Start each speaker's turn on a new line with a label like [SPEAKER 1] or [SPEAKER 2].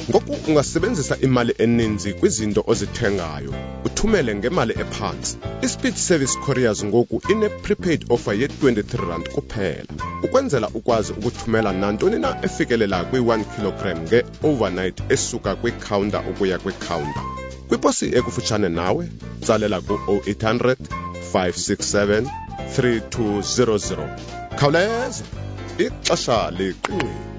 [SPEAKER 1] Ngoku ungasebenzisa imali eninzi kwizinto ozithengayo, uthumele ngemali ephansi. iSpeed Service Couriers ngoku ine-prepaid offer ye R23 kuphela. Ukwenzela ukwazi ukuthumela nantoni na efikelela kwi-1 kg nge-overnight esuka kwi-counter ukuya kwi-counter. Kwiposi ekufutshane nawe, tsalela ku-0800 567 3200. Khawuleza, ixesha liqinile.